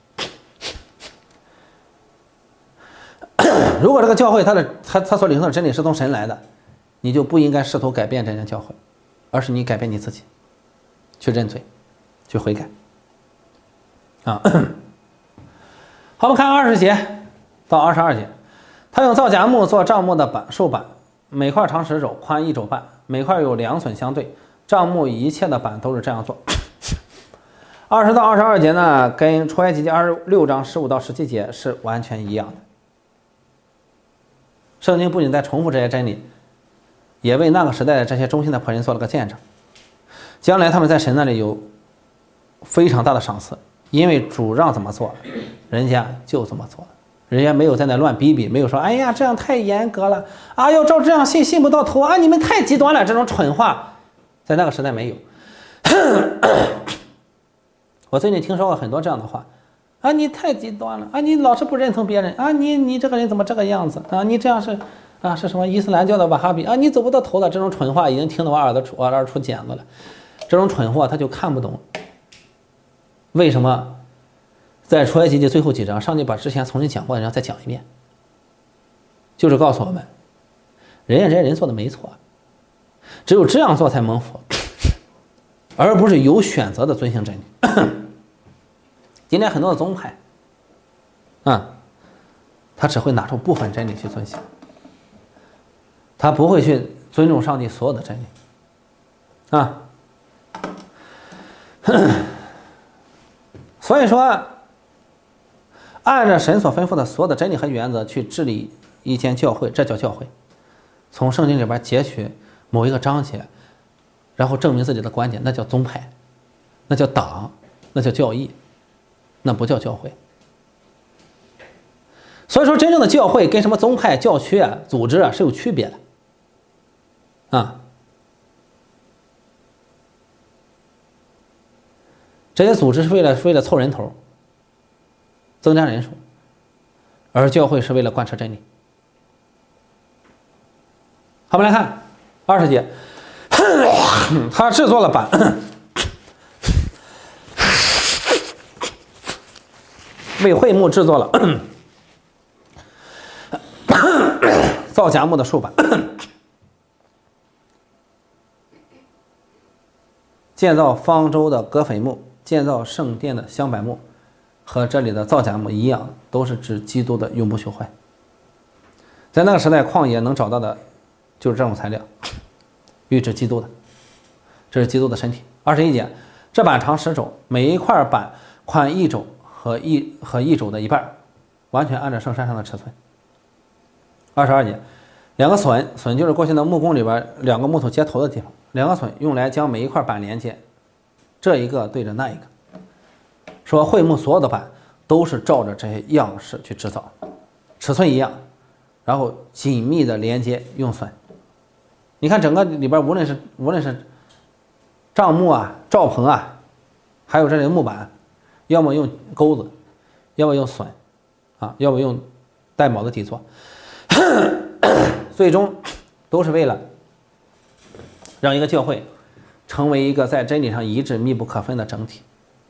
S1: 么。如果这个教会他所领受的真理是从神来的，你就不应该试图改变这间教会，而是你改变你自己，去认罪，去悔改啊。好，我们看20节到22节，他用皂荚木做帐幕的竖板，每块长10肘，宽1肘半，每块有2寸相对，帐幕一切的板都是这样做。20到22节呢，跟出埃及记26章15到17节是完全一样的。圣经不仅在重复这些真理，也为那个时代的这些忠心的仆人做了个见证。将来他们在神那里有非常大的赏赐，因为主让怎么做，人家就怎么做，人家没有在那乱逼逼，没有说哎呀这样太严格了啊，要照这样信不到头啊，你们太极端了，这种蠢话在那个时代没有。 我最近听说过很多这样的话啊，你太极端了啊，你老是不认同别人啊，你这个人怎么这个样子啊，你这样是啊是什么伊斯兰教的瓦哈比啊，你走不到头的。这种蠢话已经听得我耳朵出茧子了。这种蠢货他就看不懂为什么在出埃及记最后几章，上帝把之前重新讲过的，然后再讲一遍，就是告诉我们，人家这些人做的没错，只有这样做才蒙福，而不是有选择的遵行真理。今天很多的宗派他只会拿出部分真理去遵行，他不会去尊重上帝所有的真理所以说按照神所吩咐的所有的真理和原则去治理一间教会，这叫教会。从圣经里边截取某一个章节，然后证明自己的观点，那叫宗派，那叫党，那叫教义，那不叫教会。所以说真正的教会跟什么宗派、教区组织是有区别的这些组织是为了凑人头，增加人数，而教会是为了贯彻真理。好，我们来看20节，他制作了板，为会幕制作了造荚木的树板，建造方舟的葛斐木，建造圣殿的香柏木，和这里的造荚木一样，都是指基督的永不朽坏。在那个时代，旷野能找到的就是这种材料，预指基督的，这是基督的身体。21节，这板长10肘，每一块板宽1肘和1肘的一半，完全按照圣山上的尺寸。22节，两个榫就是过去的木工里边两个木头接头的地方，两个榫用来将每一块板连接，这一个对着那一个。说会幕所有的板都是照着这些样式去制造，尺寸一样，然后紧密的连接用榫。你看整个里边无论是帐幕罩棚还有这里的木板，要么用钩子，要么用榫要么用带铆的底座，最终都是为了让一个教会成为一个在真理上一致、密不可分的整体，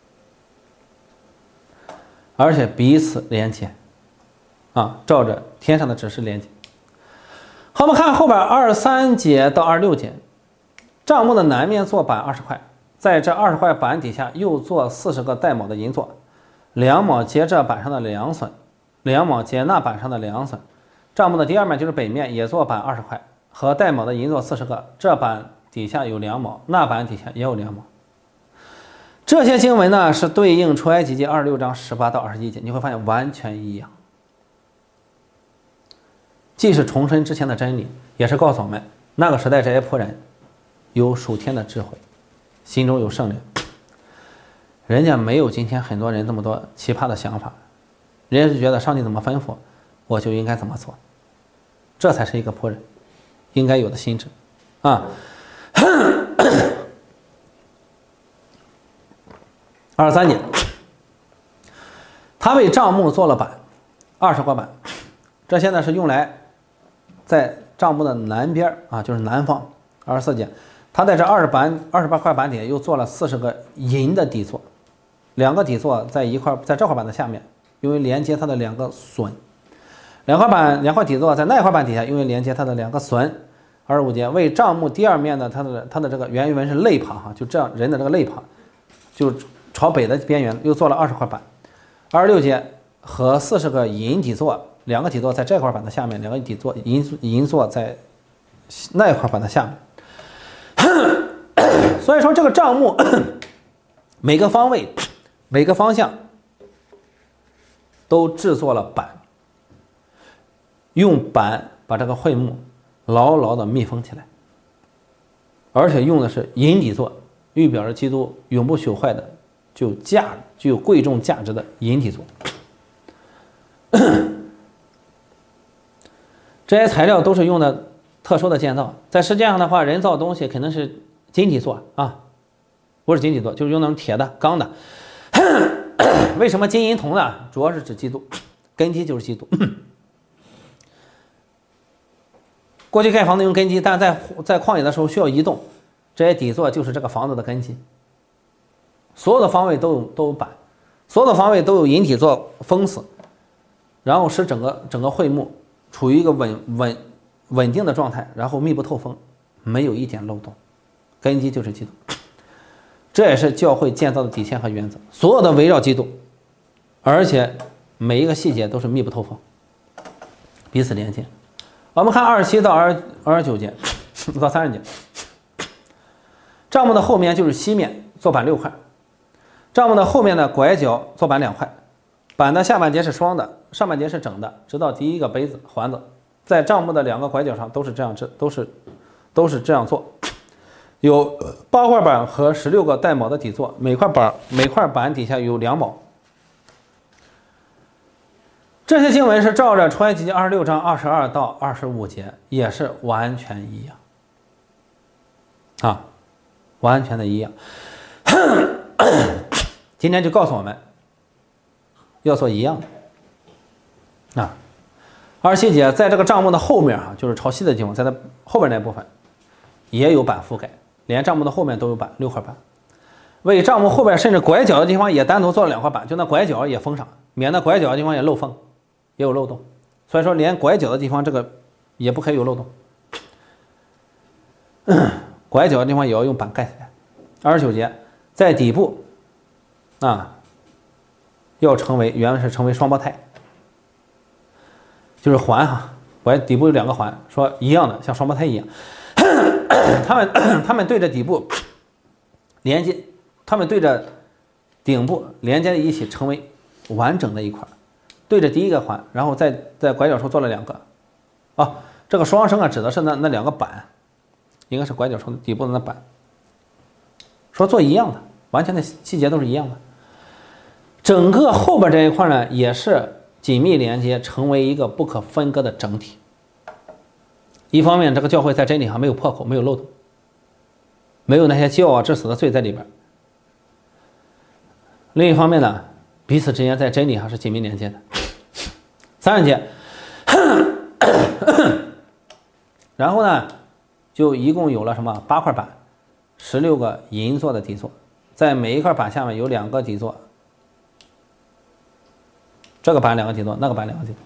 S1: 而且彼此连接照着天上的指示连接。好，我们看后边23节到26节，帐幕的南面做板20块，在这20块板底下又做40个带铆的银座，2铆接这板上的梁榫，2铆接那板上的梁榫。帐幕的第二面就是北面，也做板20块，和带铆的银座40个，这板底下有2铆，那板底下也有2铆。这些经文呢是对应出埃及记26章18到21节，你会发现完全一样，既是重申之前的真理，也是告诉我们那个时代这些仆人有属天的智慧，心中有圣灵，人家没有今天很多人这么多奇葩的想法，人家就觉得上帝怎么吩咐我就应该怎么做，这才是一个仆人应该有的心智23节，他为帐幕做了板20块板，这些呢是用来在帐幕的南边就是南方。24节，他在这28块板底下又做了40个银的底座，2个底座在这块板的下面，用于连接它的2个榫，2块底座在那块板底下，用于连接它的2个榫。25节，为帐幕第二面的它的这个原文是肋旁就这样人的这个肋旁，就朝北的边缘又做了20块板。26节，和40个银底座，2个底座在这块板的下面，2个底座银座在那一块板的下面。所以说这个帐幕每个方位每个方向都制作了板，用板把这个会幕牢牢的密封起来，而且用的是银底座，预表着基督永不朽坏的具有贵重价值的银底座。这些材料都是用的特殊的建造，在世界上的话，人造东西肯定是金底座不是金底座，就是用那种铁的、钢的。为什么金银铜呢？主要是指基督，根基就是基督。过去盖房子用根基，但在旷野的时候需要移动，这些底座就是这个房子的根基。所有的方位都有板，所有的方位都有引体座封死，然后使整个会幕处于一个稳定的状态，然后密不透风，没有一点漏洞。根基就是基督，这也是教会建造的底线和原则，所有的围绕基督，而且每一个细节都是密不透风，彼此连接。我们看27到29节到30节，帐幕的后面就是西面，坐板6块，帐幕的后面的拐角坐板2块，板的下半截是双的，上半截是整的，直到第一个杯子环子，在帐幕的2个拐角上都是这样做。有8块板和16个带卯的底座，每块板底下有2卯。这些经文是照着出埃及记26章22到25节，也是完全一样啊，完全的一样。今天就告诉我们要做一样的啊。27节在这个帐幕的后面啊，就是朝西的地方，在它后边那部分也有板覆盖，连帐幕的后面都有板，6块板。为帐幕后边甚至拐角的地方也单独做了2块板，就那拐角也封上，免得拐角的地方也漏风，也有漏洞。所以说连拐角的地方这个也不可以有漏洞，拐角的地方也要用板盖起来。29节在底部啊，要原文是成为双胞胎，就是环哈，底部有2个环，说一样的，像双胞胎一样。他们对着底部连接，他们对着顶部连接在一起，成为完整的一块。对着第一个环，然后在拐角处做了2个。啊，这个双生啊，指的是那2个板，应该是拐角处底部的那板。说做一样的，完全的细节都是一样的。整个后边这一块呢，也是紧密连接，成为一个不可分割的整体。一方面，这个教会在真理上没有破口，没有漏洞，没有那些骄傲致死的罪在里边。另一方面呢，彼此之间在真理上是紧密连接的。30节，然后呢，就一共有了什么8块板，16个银座的底座，在每一块板下面有2个底座，这个板2个底座，那个板2个底座。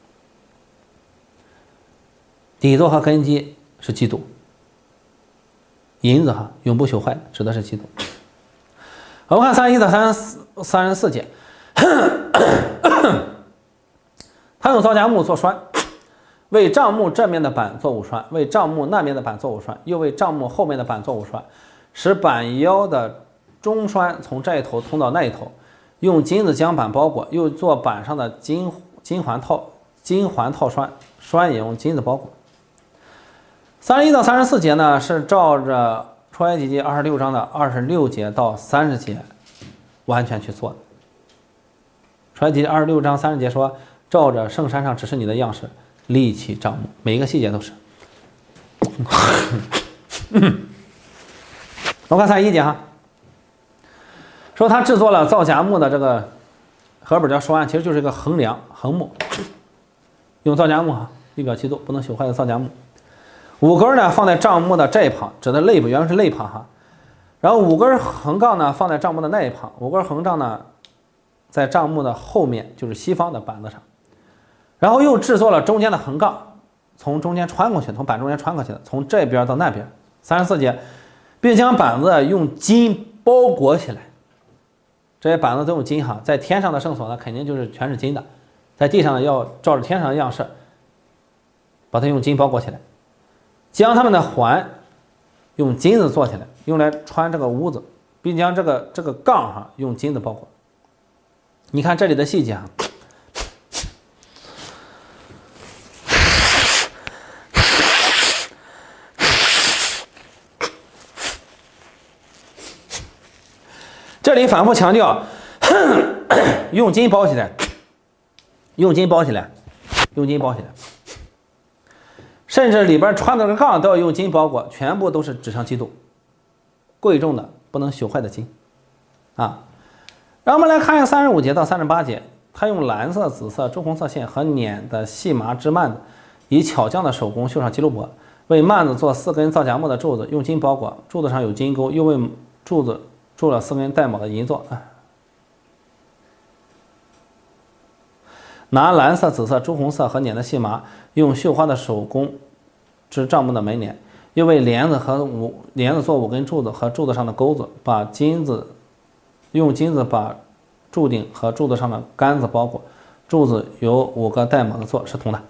S1: 底座和根基是基督，银子永不朽坏，指的是基督。我们看31到34节，他用皂荚木做栓，为帐幕这面的板做5栓，为帐幕那面的板做5栓，又为帐幕后面的板做5栓，使板腰的中栓从这一头通到那一头，用金子将板包裹，又做板上的金环套栓，栓也用金子包裹。31到34节呢，是照着出埃及记26章的26节到30节完全去做的。出埃及记26章30节说，照着圣山上指示你的样式立起帐幕，每一个细节都是。我看31节哈，说他制作了皂荚木的这个和本叫栓，其实就是一个横梁横木，用皂荚木预表基督不能朽坏的皂荚木。5根呢放在帐幕的这一旁，指的肋部，原来是肋旁哈。然后5根横杠呢放在帐幕的那一旁，5根横杠呢在帐幕的后面，就是西方的板子上。然后又制作了中间的横杠，从中间穿过去，从板中间穿过去的，从这边到那边。34节，并将板子用金包裹起来。这些板子都用金哈，在天上的圣所呢，肯定就是全是金的，在地上呢要照着天上的样式，把它用金包裹起来。将它们的环用金子做起来，用来穿这个屋子，并将这个杠用金子包裹。你看这里的细节啊，这里反复强调用金包起来，用金包起来，用金包起来。甚至里边穿的个杠都要用金包裹，全部都是指向基督，贵重的不能朽坏的金啊。让我们来看一下35节到38节，他用蓝色、紫色、朱红色线和捻的细麻织幔子，以巧匠的手工绣上基路伯，为幔子做4根皂荚木的柱子，用金包裹，柱子上有金钩，又为柱子铸了4根带卯的银座。拿蓝色、紫色、朱红色和捻的细麻，用绣花的手工织帐幕的门帘，又为帘子做5根柱子和柱子上的钩子，用金子把柱顶和柱子上的杆子包裹，柱子由5个带卯的座，是铜的。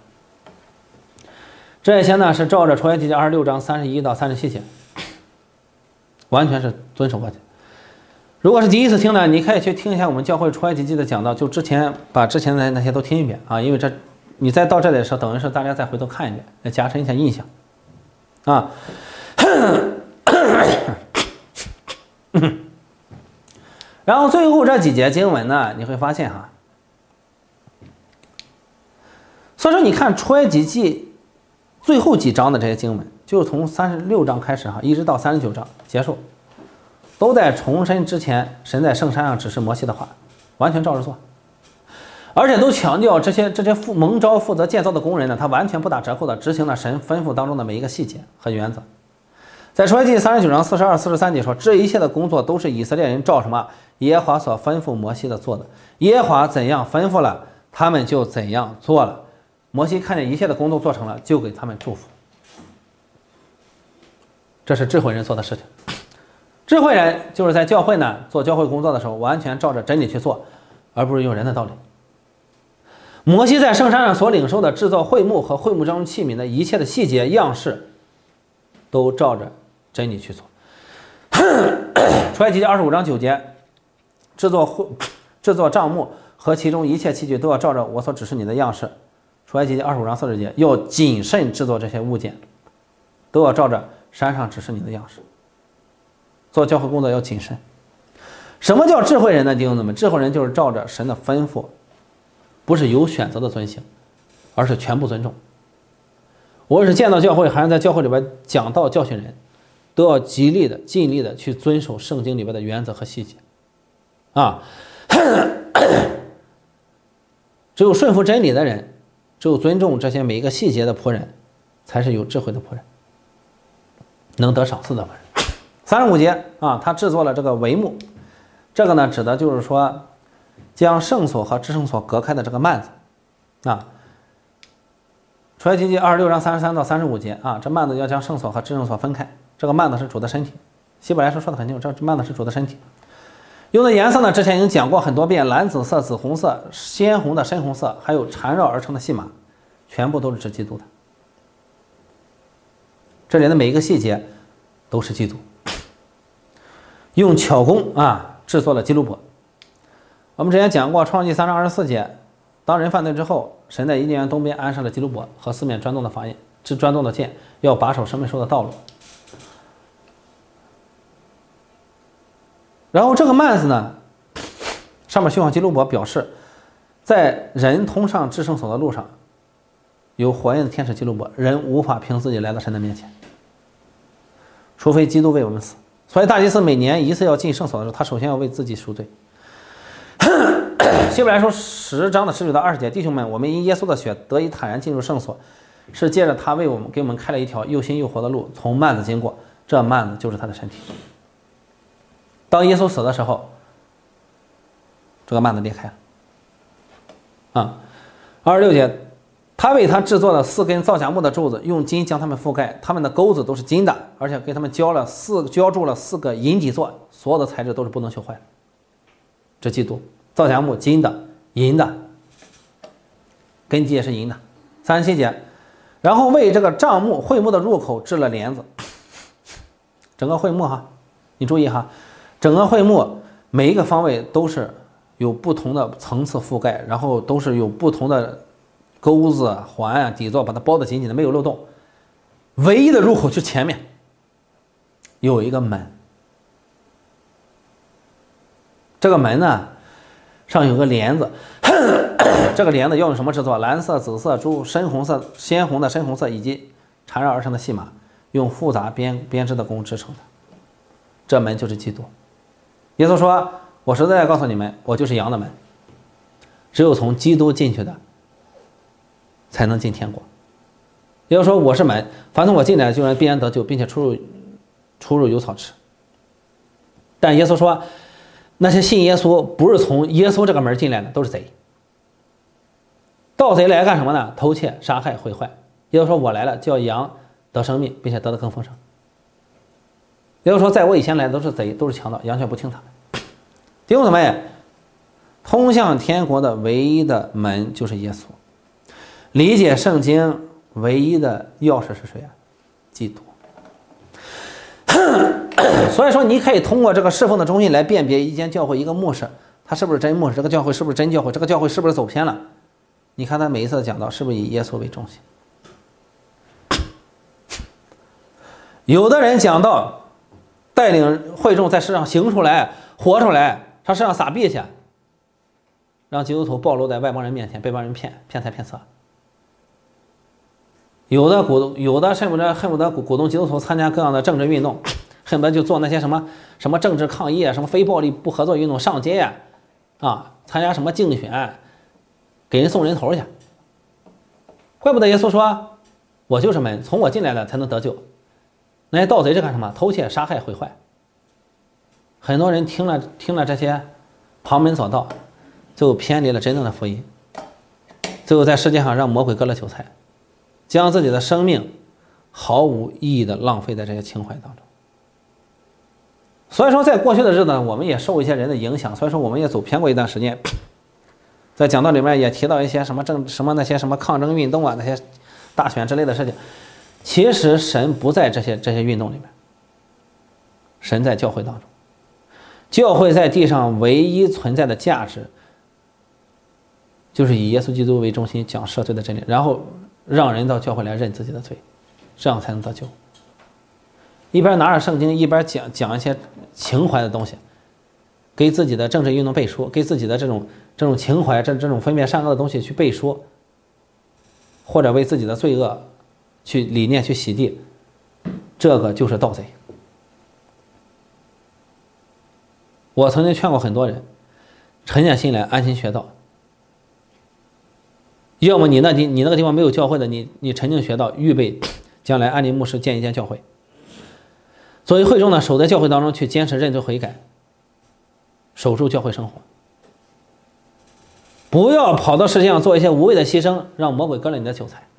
S1: 这些呢是照着出埃及记26章31到37节，完全是遵守过去。如果是第一次听呢，你可以去听一下我们教会出埃及记的讲道，就把之前的那些都听一遍啊，因为你再到这里的时候，等于是大家再回头看一遍，来加深一下印象啊。然后最后这几节经文呢，你会发现哈，所以说你看出埃及记最后几章的这些经文，就从36章开始哈，一直到39章结束，都在重申之前神在圣山上指示摩西的话，完全照着做，而且都强调这些蒙召负责建造的工人呢，他完全不打折扣的执行了神吩咐当中的每一个细节和原则。在出埃及39章42、43节说，这一切的工作都是以色列人照什么耶和华所吩咐摩西的做的，耶和华怎样吩咐了，他们就怎样做了。摩西看见一切的工作做成了，就给他们祝福。这是智慧人做的事情。智慧人就是在教会呢做教会工作的时候，完全照着真理去做，而不是用人的道理。摩西在圣山上所领受的制作会幕和会幕中器皿的一切的细节样式，都照着真理去做。出埃及记25章9节，制作帐幕和其中一切器具都要照着我所指示你的样式。出埃及记25章40节，要谨慎制作这些物件，都要照着山上指示你的样式。做教会工作要谨慎。什么叫智慧人呢？弟兄姊妹，智慧人就是照着神的吩咐，不是有选择的遵行，而是全部尊重。无论是建造教会还是在教会里边讲道教训人，都要极力的尽力的去遵守圣经里边的原则和细节啊。只有顺服真理的人，只有尊重这些每一个细节的仆人，才是有智慧的仆人，能得赏赐的仆人。35节啊，他制作了这个帷幕，这个呢指的就是说将圣所和至圣所隔开的这个幔子啊。出埃及记26章33到35节啊，这幔子要将圣所和至圣所分开，这个幔子是主的身体。希伯来书说的很清楚，这幔子是主的身体。用的颜色呢，之前已经讲过很多遍，蓝紫色、紫红色、鲜红的深红色，还有缠绕而成的细麻，全部都是指基督的。这里的每一个细节都是基督。用巧工啊制作了基路伯。我们之前讲过创世纪3章24节，当人犯罪之后，神在伊甸园东边安设了基路伯和4面转动的法印，转动的剑，要把守生命树的道路。然后这个幔子呢，上面绣上基路伯，表示在人通上至圣所的路上，有火焰的天使基路伯，人无法凭自己来到神的面前，除非基督为我们死。所以大祭司每年一次要进圣所的时候，他首先要为自己赎罪。希伯来书10章的19到20节，弟兄们，我们因耶稣的血得以坦然进入圣所，是借着他给我们开了一条又新又活的路，从幔子经过，这幔子就是他的身体。当耶稣死的时候，这个幔子裂开了啊。26节，他为他制作了4根皂荚木的柱子，用金将它们覆盖，它们的钩子都是金的，而且给他们浇筑了4个银底座，所有的材质都是不能朽坏的。这基督，皂荚木金的、银的，根基也是银的。37节，然后为这个帐幕会幕的入口制了帘子。整个会幕哈，你注意哈，整个会幕每一个方位都是有不同的层次覆盖，然后都是有不同的钩子、环啊、底座把它包得紧紧的，没有漏洞。唯一的入口是前面有一个门，这个门呢上有个帘子，这个帘子要用什么制作？蓝色、紫色、深红色、鲜红的深红色以及缠绕而成的细麻，用复杂编织的工织成的。 这门就是基督。耶稣说：“我实在告诉你们，我就是羊的门，只有从基督进去的，才能进天国。”也就是说，我是门，凡从我进来就让必然得救，并且出入有草吃。但耶稣说，那些信耶稣不是从耶稣这个门进来的，都是贼。盗贼来干什么呢？偷窃、杀害、毁坏。耶稣说，我来了，叫羊得生命，并且得的更丰盛。也就是说，在我以前来的都是贼，都是强盗，羊却不听他们。弟兄姊妹，通向天国的唯一的门就是耶稣。理解圣经唯一的钥匙是谁啊？基督。所以说，你可以通过这个侍奉的中心来辨别一间教会、一个牧师，他是不是真牧师，这个教会是不是真教会，这个教会是不是走偏了。你看他每一次的讲道是不是以耶稣为中心？有的人讲道带领会众在世上行出来、活出来，上世上撒币去，让基督徒暴露在外邦人面前，被外邦人骗财骗色。有的恨不得鼓动基督徒参加各样的政治运动，恨不得就做那些什么政治抗议啊，什么非暴力不合作运动，上街呀，参加什么竞选，给人送人头去。怪不得耶稣说，我就是门，从我进来了才能得救。那些盗贼是干什么？偷窃、杀害、毁坏。很多人听了这些旁门左道，就偏离了真正的福音，最后在世界上让魔鬼割了韭菜，将自己的生命毫无意义的浪费在这些情怀当中。所以说，在过去的日子呢，我们也受一些人的影响，所以说我们也走偏过一段时间。在讲道里面也提到一些什么那些什么抗争运动啊，那些大选之类的事情。其实神不在这些运动里面，神在教会当中。教会在地上唯一存在的价值，就是以耶稣基督为中心，讲赦罪的真理，然后让人到教会来认自己的罪，这样才能得救。一边拿着圣经，一边讲一些情怀的东西，给自己的政治运动背书，给自己的这种情怀、这种分辨善恶的东西去背书，或者为自己的罪恶去理念去洗地，这个就是盗贼。我曾经劝过很多人，沉下心来安心学道。要么你那个地方没有教会的，你沉静学道，预备将来安利牧师建一间教会。作为会众呢，守在教会当中去坚持认罪悔改，守住教会生活，不要跑到世界上做一些无谓的牺牲，让魔鬼割了你的韭菜。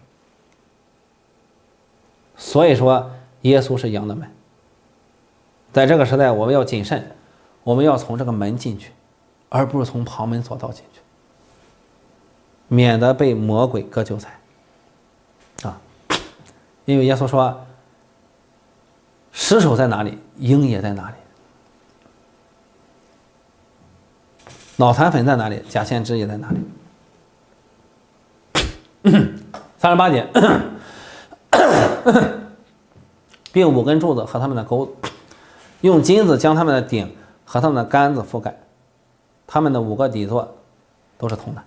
S1: 所以说，耶稣是羊的门。在这个时代，我们要谨慎，我们要从这个门进去，而不是从旁门左道进去，免得被魔鬼割韭菜啊！因为耶稣说，尸首在哪里，鹰也在哪里；脑残粉在哪里，假先知也在哪里。38节，并5根柱子和他们的钩子，用金子将他们的顶和他们的杆子覆盖，他们的5个底座都是铜的。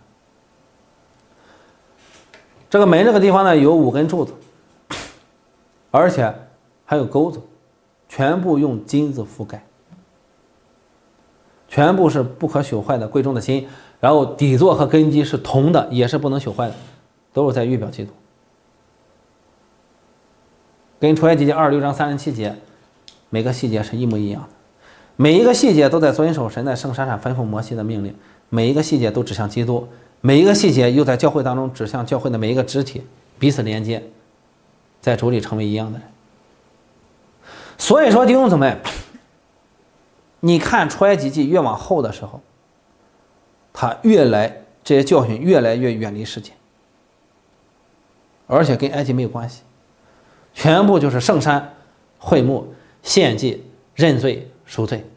S1: 这个门这个地方呢，有5根柱子，而且还有钩子，全部用金子覆盖，全部是不可朽坏的贵重的金，然后底座和根基是铜的，也是不能朽坏的，都是在预表基督。跟出埃及记26章37节每个细节是一模一样的，每一个细节都在遵守神在圣山上吩咐摩西的命令，每一个细节都指向基督，每一个细节又在教会当中指向教会的每一个肢体，彼此连接，在主里成为一样的人。所以说弟兄姊妹，你看出埃及记越往后的时候，这些教训越来越远离世界，而且跟埃及没有关系，全部就是圣山、会幕、献祭、认罪、赎罪，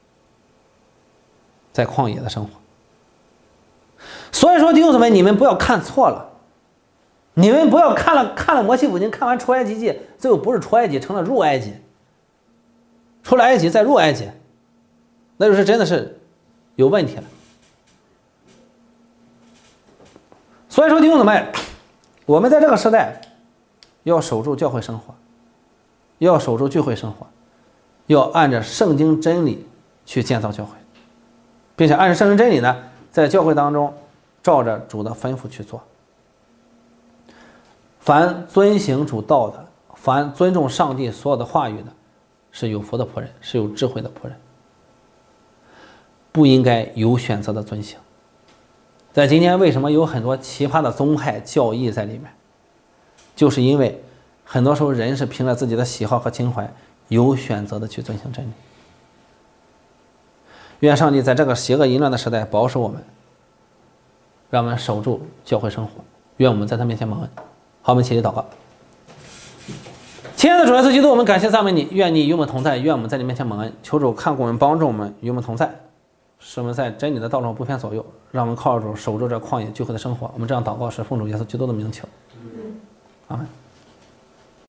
S1: 在旷野的生活。所以说弟兄姊妹，你们不要看错了，你们不要看了摩西五经，看完出埃及记，最后不是出埃及成了入埃及，出了埃及再入埃及，那就是真的是有问题了。所以说弟兄姊妹，我们在这个时代要守住教会生活，要守住聚会生活， 要按照圣经真理去建造教会，并且按照圣经真理呢，在教会当中照着主的吩咐去做。凡遵行主道的，凡尊重上帝所有的话语的，是有福的仆人，是有智慧的仆人，不应该有选择的遵行。在今天为什么有很多奇葩的宗派教义在里面，就是因为很多时候人是凭着自己的喜好和情怀有选择的去遵行真理。愿上帝在这个邪恶淫乱的时代保守我们，让我们守住教会生活，愿我们在他面前蒙恩。好，我们起立祷告。亲爱的主耶稣基督，我们感谢赞美你，愿你与我们同在，愿我们在你面前蒙恩。求主看顾我们，帮助我们，与我们同在，使我们在真理的道路上不偏左右，让我们靠主守住这旷野聚会的生活。我们这样祷告是奉主耶稣基督的名求，阿门。